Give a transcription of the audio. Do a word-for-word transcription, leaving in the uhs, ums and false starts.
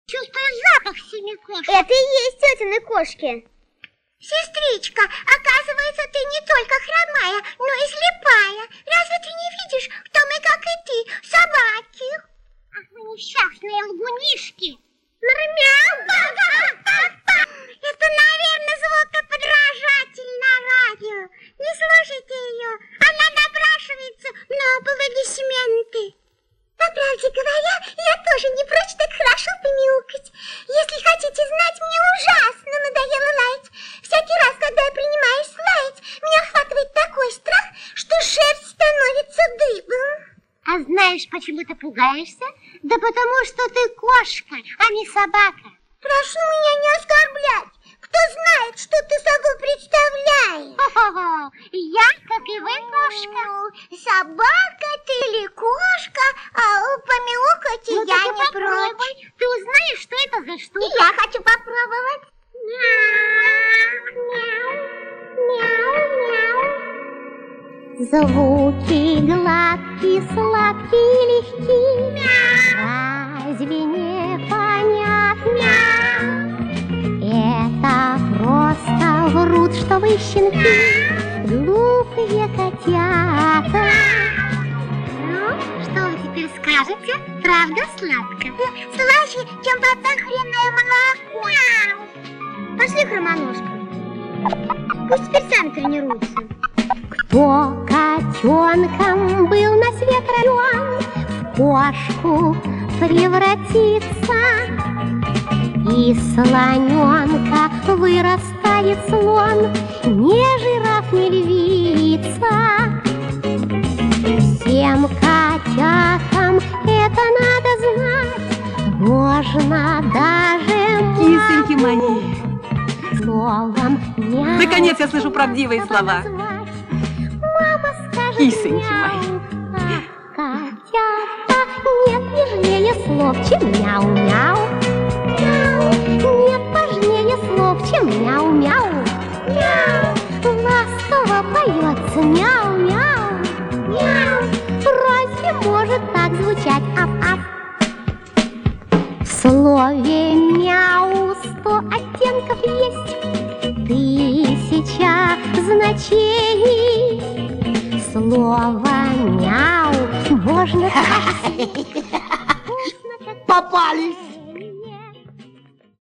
Чувствую запах семи кошек. Это и есть тетины кошки. Сестричка, оказывается, ты не только хромая, но и слепая. Разве ты не видишь, что мы, как и ты, собаки? Ах, вы несчастные лгунишки. Мяу! Это, наверное, звукоподражатель на радио. Не слушайте ее. Она напрашивается на аплодисменты. По правде говоря, я тоже не прочь так хорошо помяукать. Если хотите знать, мне ужасно надоело лаять. Всякий раз, когда я принимаюсь лаять, меня охватывает такой страх, что шерсть становится дыбом. А знаешь, почему ты пугаешься? Да потому что ты кошка, а не собака. Прошу меня не оскорблять. Кто знает, что ты собой представляешь? Хо-хо-хо. Я, как и вы, кошка. Собака ты или кошка, а помяукать ну, я не попробуй. Прочь. Ты узнаешь, что это за штука. И я хочу попробовать. Мяу, мяу, мяу. Звуки гладкие, сладкие, легкие. Разве не понятно? Это просто врут, что вы щенки, глупые котята. Ну, что вы теперь скажете? Правда сладко? Слаще, чем подохренное молоко. Пошли, хромоножка. Пусть теперь сам тренируется. Кто котенком был на свет рожден, в кошку превратится. И слоненка вырастает слон, не жираф, не львица. Всем котятам это надо знать, можно даже кисоньки мои. Словом мяу. Наконец я слышу правдивые слова. Мама скажет кисоньки мяу. мои. Котята нет нежнее слов, чем мяу-мяу. Нет важнее слов, чем мяу-мяу. Мяу. Ласково поется мяу-мяу. Мяу. Разве может так звучать аф-аф? В слове мяу сто оттенков есть, тысяча значений. Слово мяу можно... Попались!